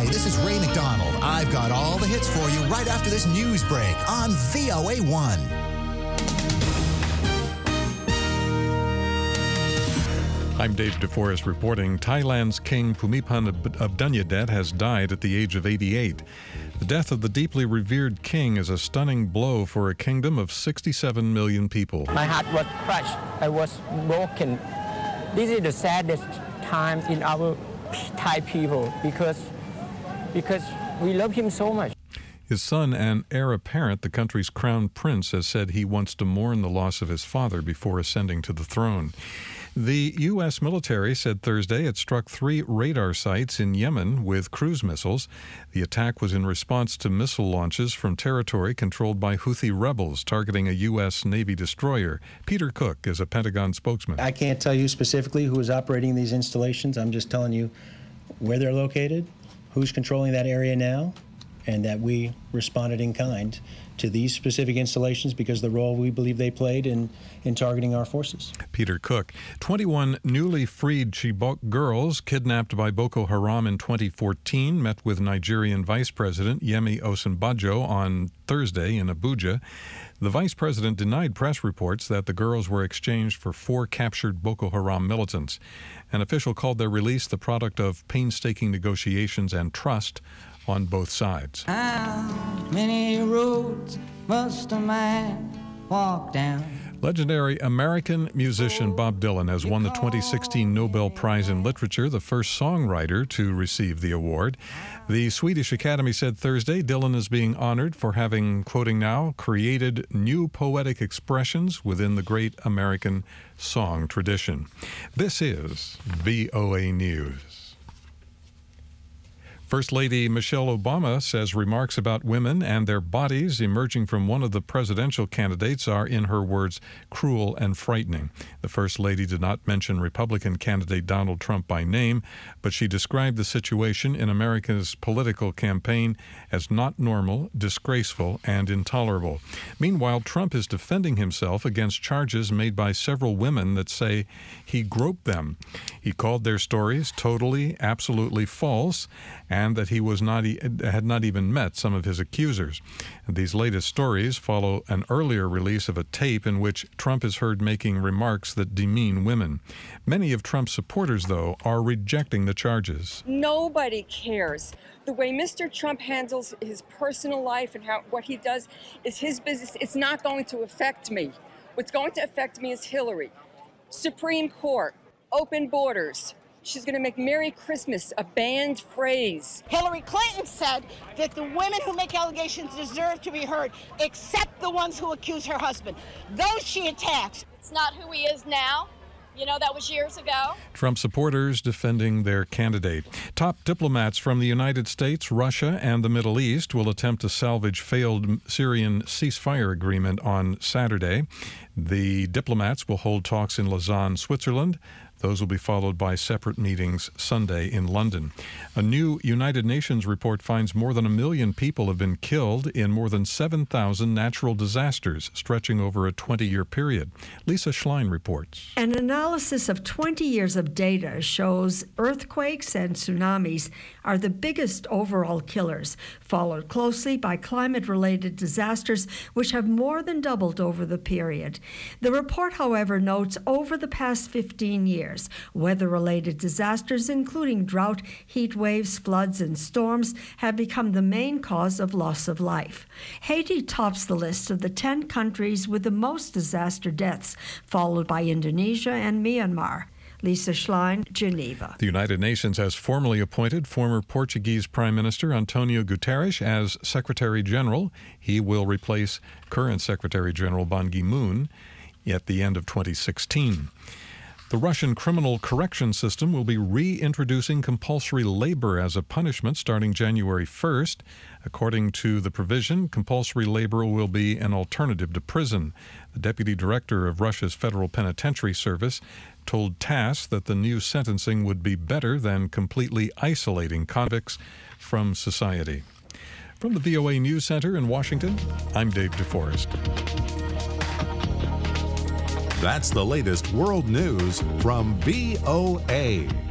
Hi, this is Ray McDonald. I've got all the hits for you right after this news break on VOA1. I'm Dave DeForest reporting. Thailand's King Bhumibol Adulyadej has died at the age of 88. The death of the deeply revered king is a stunning blow for a kingdom of 67 million people. My heart was crushed. I was broken. This is the saddest time in our Thai people because we love him so much. His son and heir apparent, the country's crown prince, has said he wants to mourn the loss of his father before ascending to the throne. The U.S. military said Thursday it struck 3 radar sites in Yemen with cruise missiles. The attack was in response to missile launches from territory controlled by Houthi rebels targeting a U.S. Navy destroyer. Peter Cook is a Pentagon spokesman. I can't tell you specifically who is operating these installations. I'm just telling you where they're located, who's controlling that area now, and that we responded in kind to these specific installations because the role we believe they played in targeting our forces. Peter Cook. 21 newly freed Chibok girls kidnapped by Boko Haram in 2014 met with Nigerian Vice President Yemi Osinbajo on Thursday in Abuja. The vice president denied press reports that the girls were exchanged for 4 captured Boko Haram militants. An official called their release the product of painstaking negotiations and trust on both sides. How many roads must a man walk down? Legendary American musician Bob Dylan has won the 2016 Nobel Prize in Literature, the first songwriter to receive the award. The Swedish Academy said Thursday Dylan is being honored for having, quoting now, created new poetic expressions within the great American song tradition. This is VOA News. First Lady Michelle Obama says remarks about women and their bodies emerging from one of the presidential candidates are, in her words, cruel and frightening. The First Lady did not mention Republican candidate Donald Trump by name, but she described the situation in America's political campaign as not normal, disgraceful, and intolerable. Meanwhile, Trump is defending himself against charges made by several women that say he groped them. He called their stories totally, absolutely false, and that he had not even met some of his accusers. And these latest stories follow an earlier release of a tape in which Trump is heard making remarks that demean women. Many of Trump's supporters, though, are rejecting the charges. Nobody cares. The way Mr. Trump handles his personal life and what he does is his business. It's not going to affect me. What's going to affect me is Hillary. Supreme Court, open borders. She's going to make Merry Christmas a banned phrase. Hillary Clinton said that the women who make allegations deserve to be heard, except the ones who accuse her husband. Those she attacks. It's not who he is now. You know, that was years ago. Trump supporters defending their candidate. Top diplomats from the United States, Russia, and the Middle East will attempt to salvage failed Syrian ceasefire agreement on Saturday. The diplomats will hold talks in Lausanne, Switzerland. Those will be followed by separate meetings Sunday in London. A new United Nations report finds more than 1 million people have been killed in more than 7,000 natural disasters stretching over a 20-year period. Lisa Schlein reports. An analysis of 20 years of data shows earthquakes and tsunamis are the biggest overall killers, followed closely by climate-related disasters, which have more than doubled over the period. The report, however, notes over the past 15 years, weather-related disasters, including drought, heat waves, floods, and storms, have become the main cause of loss of life. Haiti tops the list of the 10 countries with the most disaster deaths, followed by Indonesia and Myanmar. Lisa Schlein, Geneva. The United Nations has formally appointed former Portuguese Prime Minister Antonio Guterres as Secretary General. He will replace current Secretary General Ban Ki-moon at the end of 2016. The Russian criminal correction system will be reintroducing compulsory labor as a punishment starting January 1st. According to the provision, compulsory labor will be an alternative to prison. The deputy director of Russia's Federal Penitentiary Service told TASS that the new sentencing would be better than completely isolating convicts from society. From the VOA News Center in Washington, I'm Dave DeForest. That's the latest world news from VOA.